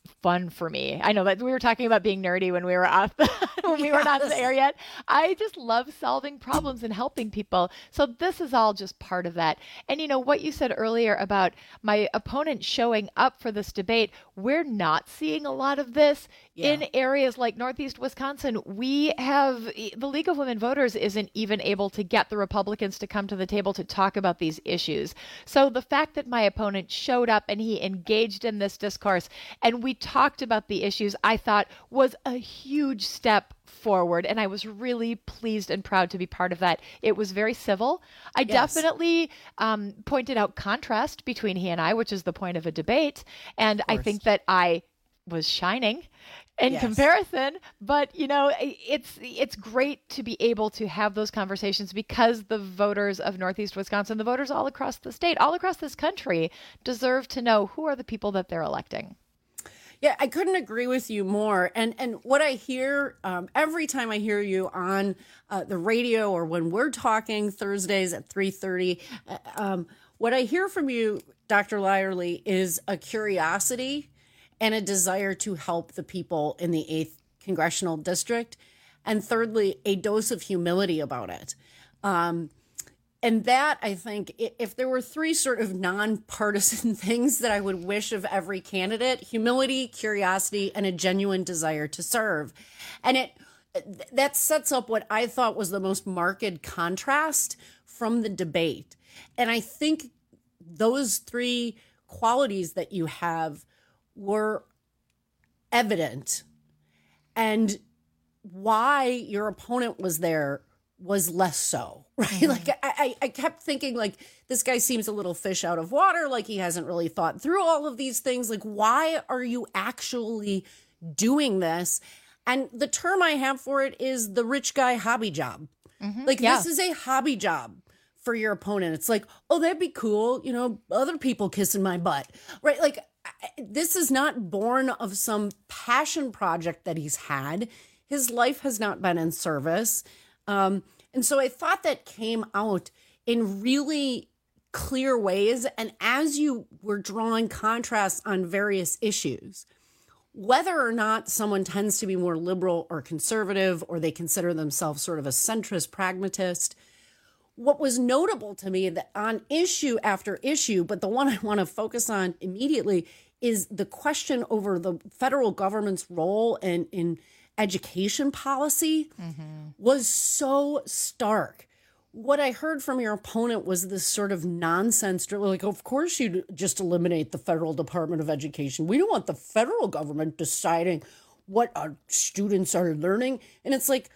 fun for me. I know that we were talking about being nerdy when we were off, when we yes. were not in the air yet. I just love solving problems and helping people. So this is all just part of that. And you know, what you said earlier about my opponent showing up for this debate, we're not seeing a lot of this yeah. in areas like Northeast Wisconsin. We have, the League of Women Voters isn't even able to get the Republicans to come to the table to talk about these issues. So the fact that my opponent showed up and he engaged in this discourse and we talked about the issues, I thought was a huge step forward. And I was really pleased and proud to be part of that. It was very civil. I yes. definitely um, pointed out contrast between he and I, which is the point of a debate. And I think that I was shining in yes. comparison, but you know, it's it's great to be able to have those conversations because the voters of Northeast Wisconsin, the voters all across the state, all across this country, deserve to know who are the people that they're electing. Yeah, I couldn't agree with you more. And and what I hear um, every time I hear you on uh, the radio or when we're talking Thursdays at three thirty, uh, um, what I hear from you, Doctor Lyerly, is a curiosity and a desire to help the people in the eighth Congressional District. And thirdly, a dose of humility about it. Um, and that, I think, if there were three sort of nonpartisan things that I would wish of every candidate, humility, curiosity, and a genuine desire to serve. And it that sets up what I thought was the most marked contrast from the debate. And I think those three qualities that you have were evident, and why your opponent was there was less so, right? Mm-hmm. Like I, I kept thinking, like, this guy seems a little fish out of water, like he hasn't really thought through all of these things. Like, why are you actually doing this? And the term I have for it is the rich guy hobby job. Mm-hmm. Like, yeah. this is a hobby job for your opponent. It's like, oh, that'd be cool. You know, other people kissing my butt, right? Like, this is not born of some passion project that he's had. His life has not been in service. Um, and so I thought that came out in really clear ways. And as you were drawing contrasts on various issues, whether or not someone tends to be more liberal or conservative, or they consider themselves sort of a centrist pragmatist, what was notable to me that on issue after issue, but the one I want to focus on immediately is the question over the federal government's role in, in education policy mm-hmm. was so stark. What I heard from your opponent was this sort of nonsense, like, of course you'd just eliminate the federal Department of Education. We don't want the federal government deciding what our students are learning. And it's like,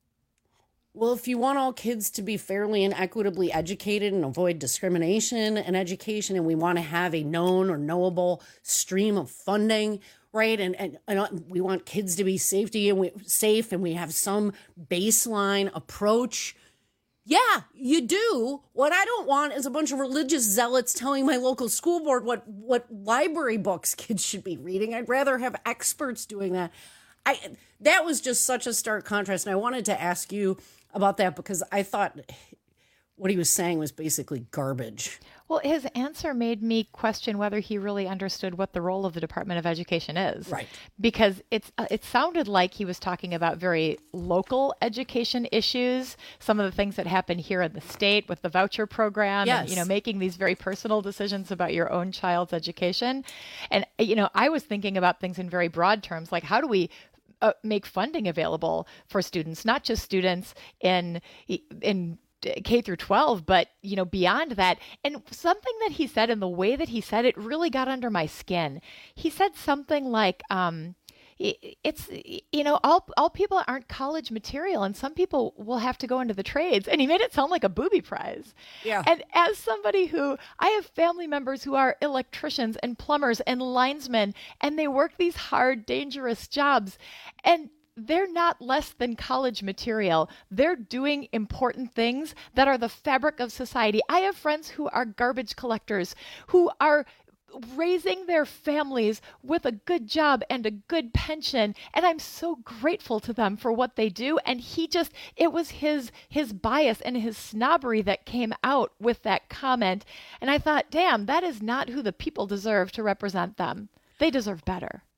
well, if you want all kids to be fairly and equitably educated and avoid discrimination in education, and we want to have a known or knowable stream of funding, right? And, and, and we want kids to be safety and we, safe, and we have some baseline approach. Yeah, you do. What I don't want is a bunch of religious zealots telling my local school board what, what library books kids should be reading. I'd rather have experts doing that. I that was just such a stark contrast. And I wanted to ask you about that because I thought what he was saying was basically garbage. Well, his answer made me question whether he really understood what the role of the Department of Education is. Right. Because it's uh, it sounded like he was talking about very local education issues, some of the things that happen here in the state with the voucher program, yes. and, you know, making these very personal decisions about your own child's education. And, you know, I was thinking about things in very broad terms, like how do we uh, make funding available for students, not just students in in K through twelve, but, you know, beyond that. And something that he said and the way that he said it really got under my skin. He said something like, um, it's, you know, all all people aren't college material, and some people will have to go into the trades. And he made it sound like a booby prize. Yeah. And as somebody who, I have family members who are electricians and plumbers and linesmen, and they work these hard, dangerous jobs. And they're not less than college material. They're doing important things that are the fabric of society. I have friends who are garbage collectors, who are raising their families with a good job and a good pension. And I'm so grateful to them for what they do. And he just, it was his, his bias and his snobbery that came out with that comment. And I thought, damn, that is not who the people deserve to represent them. They deserve better.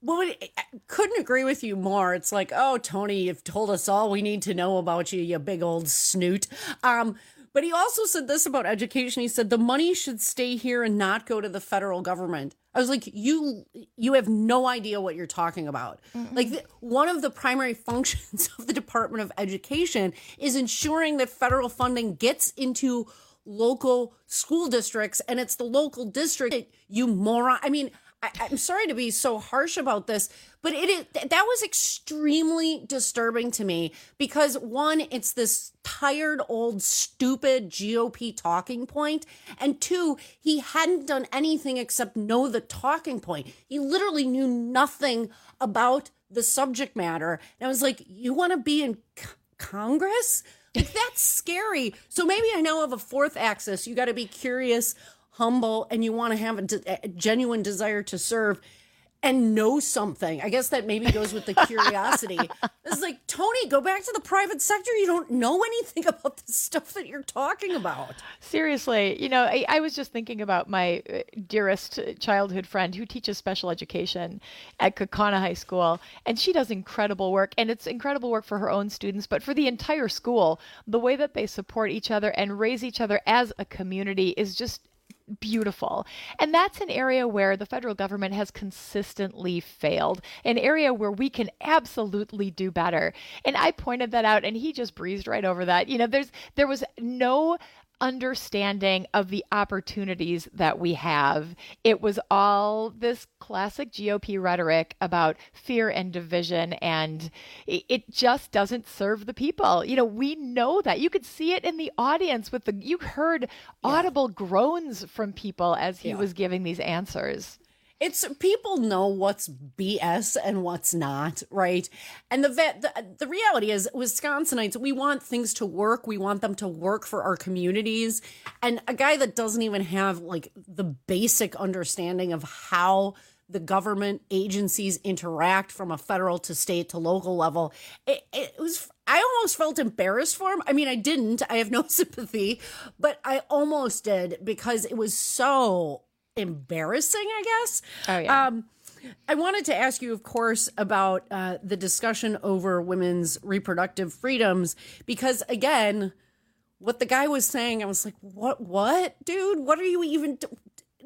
Well, I couldn't agree with you more. It's like, oh, Tony, you've told us all we need to know about you, you big old snoot. Um, but he also said this about education. He said the money should stay here and not go to the federal government. I was like, you you have no idea what you're talking about. Mm-hmm. Like, the, one of the primary functions of the Department of Education is ensuring that federal funding gets into local school districts, and it's the local district, you moron. I mean, I, I'm sorry to be so harsh about this, but it is, that was extremely disturbing to me because, one, it's this tired, old, stupid G O P talking point, and two, he hadn't done anything except know the talking point. He literally knew nothing about the subject matter. And I was like, you want to be in c- Congress? Like, that's scary. So maybe I now have a fourth axis. You got to be curious, humble, and you want to have a, de- a genuine desire to serve and know something. I guess that maybe goes with the curiosity. It's like, Tony, go back to the private sector. You don't know anything about the stuff that you're talking about. Seriously, you know, I, I was just thinking about my dearest childhood friend who teaches special education at Kaukauna High School, and she does incredible work, and it's incredible work for her own students, but for the entire school, the way that they support each other and raise each other as a community is just beautiful. And that's an area where the federal government has consistently failed, an area where we can absolutely do better. And I pointed that out, and he just breezed right over that. You know, there's there was no understanding of the opportunities that we have. It was all this classic G O P rhetoric about fear and division, and it just doesn't serve the people. You know, we know that. You could see it in the audience with the, you heard audible yeah. groans from people as he yeah. was giving these answers. It's people know what's B S and what's not, right? And the, the the reality is, Wisconsinites, we want things to work. We want them to work for our communities. And a guy that doesn't even have like the basic understanding of how the government agencies interact from a federal to state to local level, it, it was, I almost felt embarrassed for him. I mean, I didn't. I have no sympathy, but I almost did because it was so embarrassing, I guess. Oh, yeah. Um, I wanted to ask you, of course, about uh, the discussion over women's reproductive freedoms, because, again, what the guy was saying, I was like, what, what, dude? What are you even, do-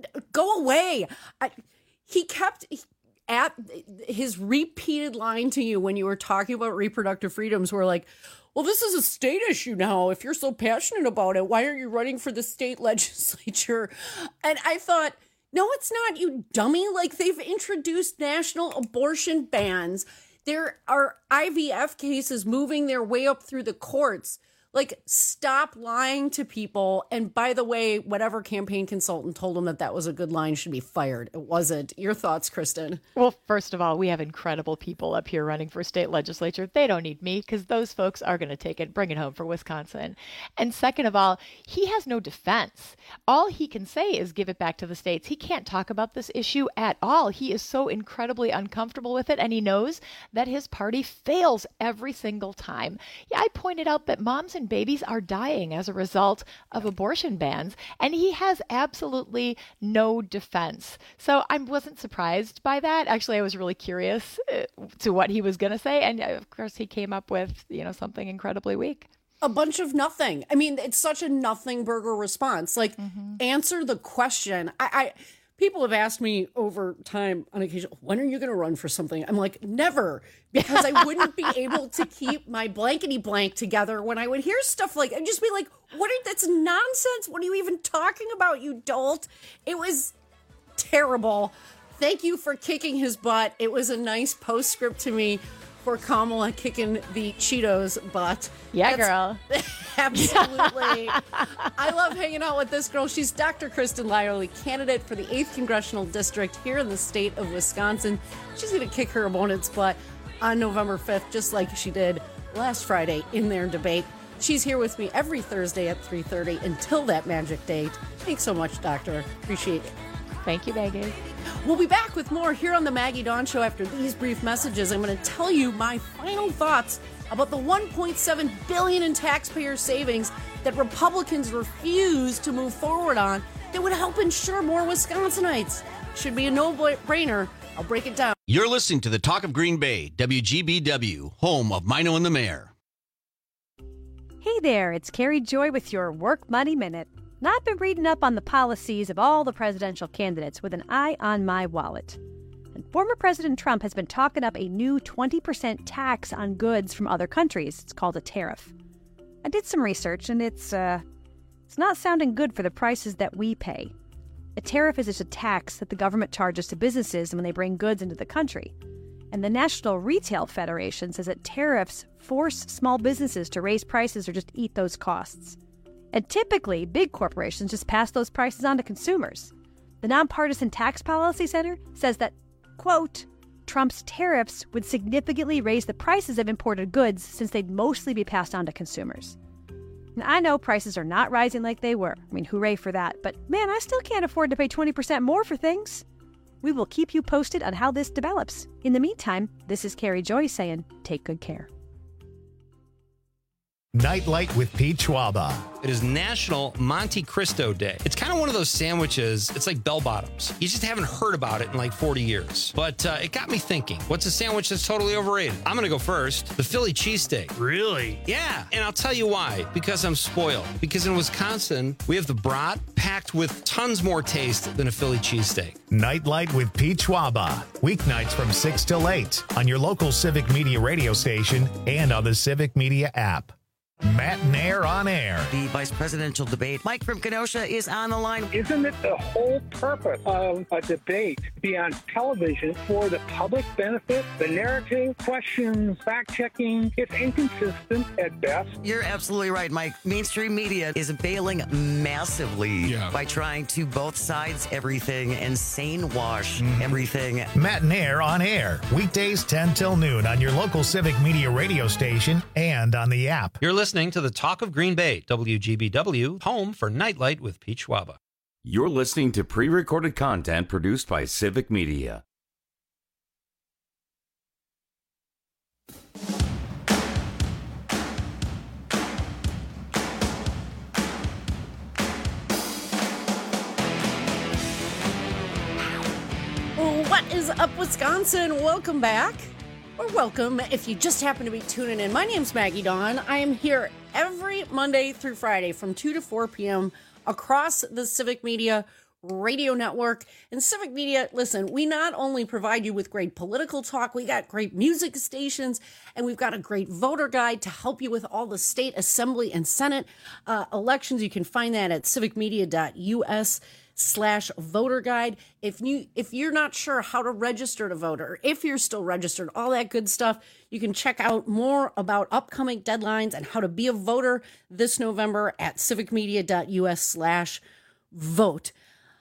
go away. I, he kept at his repeated line to you when you were talking about reproductive freedoms were like, well, this is a state issue now. If you're so passionate about it, why are you running for the state legislature? And I thought, no, it's not, you dummy. Like, they've introduced national abortion bans. There are I V F cases moving their way up through the courts. Like, stop lying to people. And by the way, whatever campaign consultant told him that that was a good line should be fired. It wasn't. Your thoughts, Kristen? Well, first of all, we have incredible people up here running for state legislature. They don't need me because those folks are going to take it, bring it home for Wisconsin. And second of all, he has no defense. All he can say is give it back to the states. He can't talk about this issue at all. He is so incredibly uncomfortable with it, and he knows that his party fails every single time. Yeah, I pointed out that moms and babies are dying as a result of abortion bans, and he has absolutely no defense. So I wasn't surprised by that. Actually, I was really curious uh, to what he was going to say, and uh, of course, he came up with, you know, something incredibly weak. A bunch of nothing. I mean, it's such a nothing burger response. Like, mm-hmm. answer the question. I, I people have asked me over time on occasion, when are you going to run for something? I'm like, never, because I wouldn't be able to keep my blankety blank together when I would hear stuff like, I'd just be like, what are, that's nonsense. What are you even talking about, you dolt? It was terrible. Thank you for kicking his butt. It was a nice postscript to me for Kamala kicking the Cheetos butt. Yeah, That's, girl. Absolutely. I love hanging out with this girl. She's Doctor Kristen Lyerly, candidate for the eighth Congressional District here in the state of Wisconsin. She's going to kick her opponent's butt on November fifth, just like she did last Friday in their debate. She's here with me every Thursday at three thirty until that magic date. Thanks so much, Doctor. Appreciate it. Thank you, Maggie. We'll be back with more here on the Maggie Dawn Show after these brief messages. I'm going to tell you my final thoughts about the one point seven billion dollars in taxpayer savings that Republicans refuse to move forward on that would help ensure more Wisconsinites. Should be a no-brainer I'll break it down. You're listening to the Talk of Green Bay, W G B W, home of Mino and the Mayor. Hey there, it's Carrie Joy with your Work Money Minute. Now, I've been reading up on the policies of all the presidential candidates with an eye on my wallet. And former President Trump has been talking up a new twenty percent tax on goods from other countries. It's called a tariff. I did some research, and it's, uh, it's not sounding good for the prices that we pay. A tariff is just a tax that the government charges to businesses when they bring goods into the country. And the National Retail Federation says that tariffs force small businesses to raise prices or just eat those costs. And typically, big corporations just pass those prices on to consumers. The Nonpartisan Tax Policy Center says that, quote, Trump's tariffs would significantly raise the prices of imported goods since they'd mostly be passed on to consumers. And I know prices are not rising like they were. I mean, hooray for that. But man, I still can't afford to pay twenty percent more for things. We will keep you posted on how this develops. In the meantime, this is Carrie Joy saying, take good care. Nightlight with Pete Schwaba. It is National Monte Cristo Day. It's kind of one of those sandwiches, it's like bell bottoms. You just haven't heard about it in like forty years. But uh, it got me thinking, what's a sandwich that's totally overrated? I'm going to go first. The Philly cheesesteak. Really? Yeah, and I'll tell you why. Because I'm spoiled. Because in Wisconsin, we have the brat packed with tons more taste than a Philly cheesesteak. Nightlight with Pete Schwaba. Weeknights from six till eight on your local Civic Media radio station and on the Civic Media app. Matt Nair on air. The vice presidential debate. Mike from Kenosha is on the line. Isn't it the whole purpose of a debate to be on television for the public benefit? The narrative, questions, fact-checking, it's inconsistent at best. You're absolutely right, Mike. Mainstream media is bailing massively yeah. by trying to both sides everything and sane wash mm-hmm. everything. Matt Nair on air. Weekdays ten till noon on your local Civic Media radio station and on the app. You're listening to the Talk of Green Bay, W G B W, home for Nightlight with Pete Schwaba. You're listening to pre-recorded content produced by Civic Media. What is up, Wisconsin? Welcome back. Or welcome if you just happen to be tuning in. My name's Maggie Dawn. I am here every Monday through Friday from two to four p.m. across the Civic Media radio network. And Civic Media, listen, we not only provide you with great political talk, we got great music stations, and we've got a great voter guide to help you with all the state assembly and Senate uh, elections. You can find that at civic media dot u s slash voter guide. If you if you're not sure how to register to vote, or if you're still registered, all that good stuff, you can check out more about upcoming deadlines and how to be a voter this November at civic media dot u s slash vote.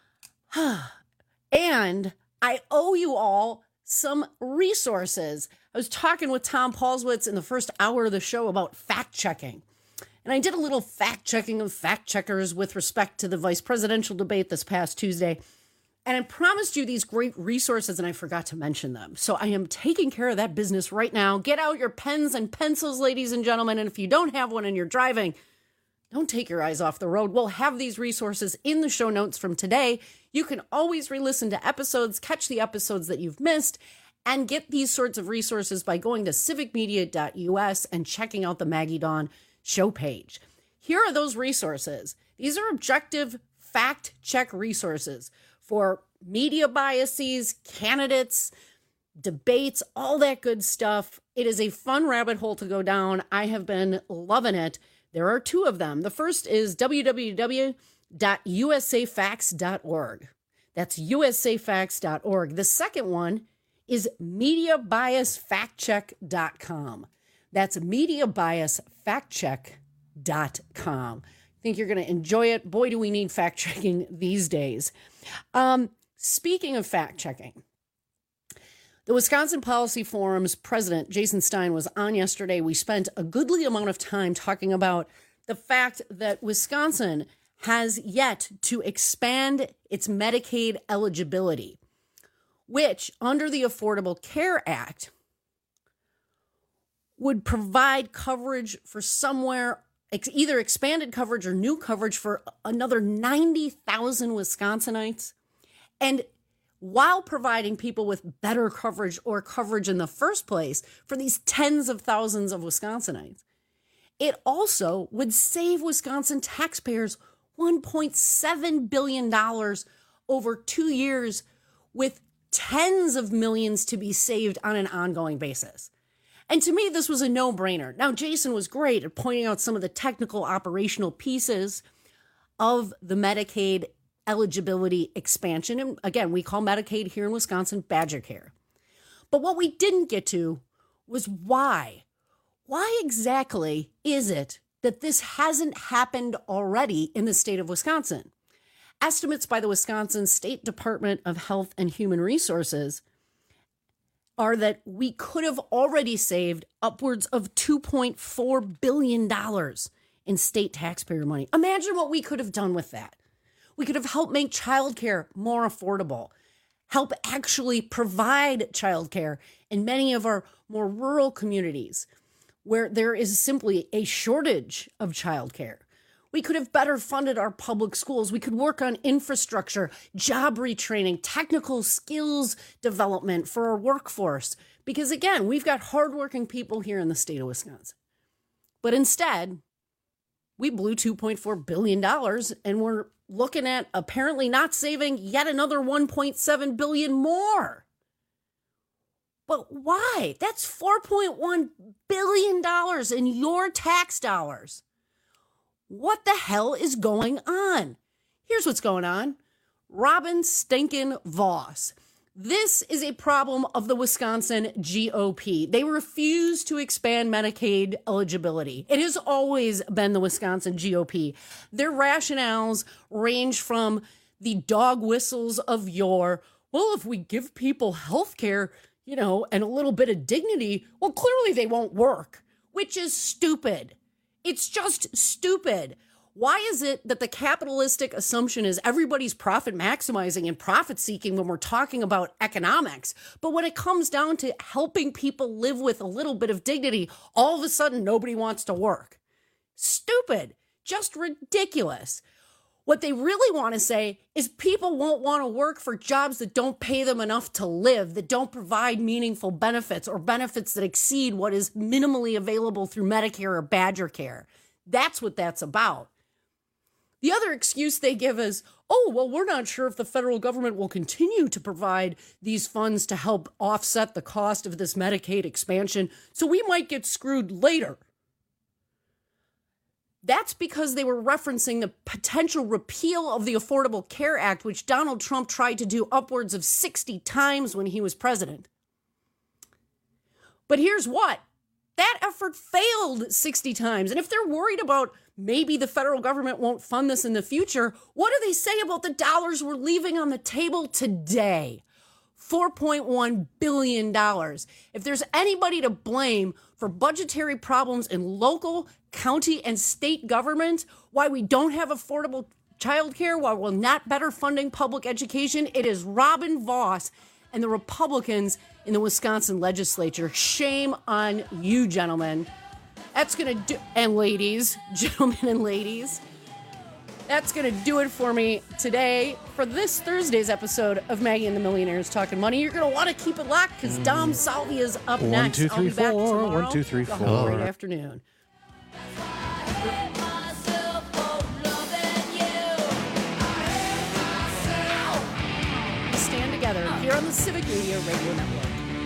And I owe you all some resources. I was talking with Tom Paulswitz in the first hour of the show about fact checking. And I did a little fact checking of fact checkers with respect to the vice presidential debate this past Tuesday. And I promised you these great resources and I forgot to mention them. So I am taking care of that business right now. Get out your pens and pencils, ladies and gentlemen. And if you don't have one and you're driving, don't take your eyes off the road. We'll have these resources in the show notes from today. You can always re-listen to episodes, catch the episodes that you've missed, and get these sorts of resources by going to civic media dot u s and checking out the Maggie Dawn show page. Here are those resources. These are objective fact check resources for media biases, candidates, debates, all that good stuff. It is a fun rabbit hole to go down. I have been loving it. There are two of them. The first is w w w dot u s a facts dot org. That's u s a facts dot org. The second one is media bias fact check dot com. That's media bias fact check dot com. I think you're going to enjoy it. Boy, do we need fact-checking these days. Um, speaking of fact-checking, the Wisconsin Policy Forum's president, Jason Stein, was on yesterday. We spent a goodly amount of time talking about the fact that Wisconsin has yet to expand its Medicaid eligibility, which, under the Affordable Care Act, would provide coverage for somewhere, either expanded coverage or new coverage for another ninety thousand Wisconsinites. And while providing people with better coverage or coverage in the first place for these tens of thousands of Wisconsinites. It also would save Wisconsin taxpayers one point seven billion dollars over two years, with tens of millions to be saved on an ongoing basis. And to me, this was a no-brainer. Now, Jason was great at pointing out some of the technical operational pieces of the Medicaid eligibility expansion. And again, we call Medicaid here in Wisconsin Badger Care. But what we didn't get to was why. Why exactly is it that this hasn't happened already in the state of Wisconsin? Estimates by the Wisconsin State Department of Health and Human Resources are that we could have already saved upwards of two point four billion dollars in state taxpayer money. Imagine what we could have done with that. We could have helped make childcare more affordable, help actually provide childcare in many of our more rural communities where there is simply a shortage of childcare. We could have better funded our public schools. We could work on infrastructure, job retraining, technical skills development for our workforce. Because again, we've got hardworking people here in the state of Wisconsin. But instead, we blew two point four billion dollars and we're looking at apparently not saving yet another one point seven billion dollars more. But why? That's four point one billion dollars in your tax dollars. What the hell is going on? Here's what's going on. Robin Stinkin' Vos. This is a problem of the Wisconsin G O P. They refuse to expand Medicaid eligibility. It has always been the Wisconsin G O P. Their rationales range from the dog whistles of yore. Well, if we give people health care, you know, and a little bit of dignity, well, clearly they won't work, which is stupid. It's just stupid. Why is it that the capitalistic assumption is everybody's profit maximizing and profit seeking when we're talking about economics? But when it comes down to helping people live with a little bit of dignity, all of a sudden nobody wants to work. Stupid. Just ridiculous. What they really want to say is people won't want to work for jobs that don't pay them enough to live, that don't provide meaningful benefits or benefits that exceed what is minimally available through Medicare or Badger Care. That's what that's about. The other excuse they give is, oh, well, we're not sure if the federal government will continue to provide these funds to help offset the cost of this Medicaid expansion, so we might get screwed later. That's because they were referencing the potential repeal of the Affordable Care Act, which Donald Trump tried to do upwards of sixty times when he was president. But here's what. That effort failed sixty times. And if they're worried about maybe the federal government won't fund this in the future, what do they say about the dollars we're leaving on the table today? four point one billion dollars. If there's anybody to blame for budgetary problems in local, county, and state government, why we don't have affordable childcare, why we're not better funding public education, it is Robin Vos and the Republicans in the Wisconsin legislature. Shame on you, gentlemen. That's going to do, and ladies, gentlemen and ladies, that's going to do it for me today for this Thursday's episode of Maggie and the Millionaires Talking Money. You're going to want to keep it locked because Dom Salvi is up One, next. two, three, I'll be back four. tomorrow. One, two, three, The four. whole late afternoon. Stand together here on the Civic Media Radio Network.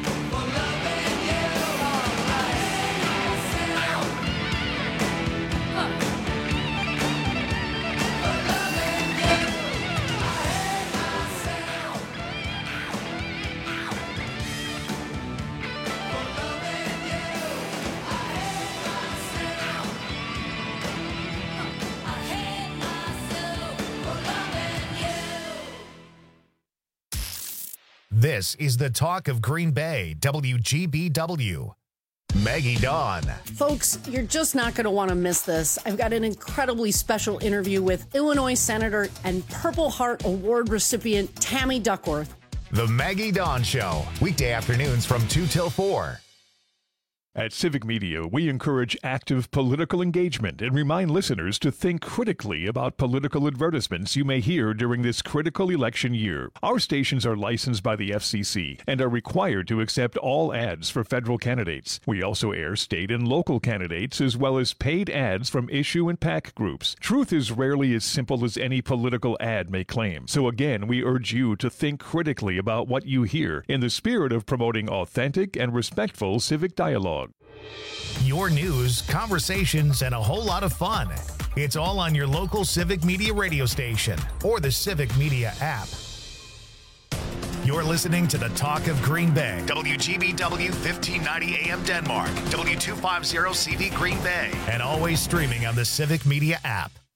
This is the talk of Green Bay, W G B W. Maggie Dawn. Folks, you're just not going to want to miss this. I've got an incredibly special interview with Illinois Senator and Purple Heart Award recipient Tammy Duckworth. The Maggie Dawn Show, weekday afternoons from two till four. At Civic Media, we encourage active political engagement and remind listeners to think critically about political advertisements you may hear during this critical election year. Our stations are licensed by the F C C and are required to accept all ads for federal candidates. We also air state and local candidates as well as paid ads from issue and PAC groups. Truth is rarely as simple as any political ad may claim. So again, we urge you to think critically about what you hear in the spirit of promoting authentic and respectful civic dialogue. Your news, conversations, and a whole lot of fun. It's all on your local Civic Media radio station or the Civic Media app. You're listening to the Talk of Green Bay. W G B W fifteen ninety A M Denmark. W two fifty C V Green Bay. And always streaming on the Civic Media app.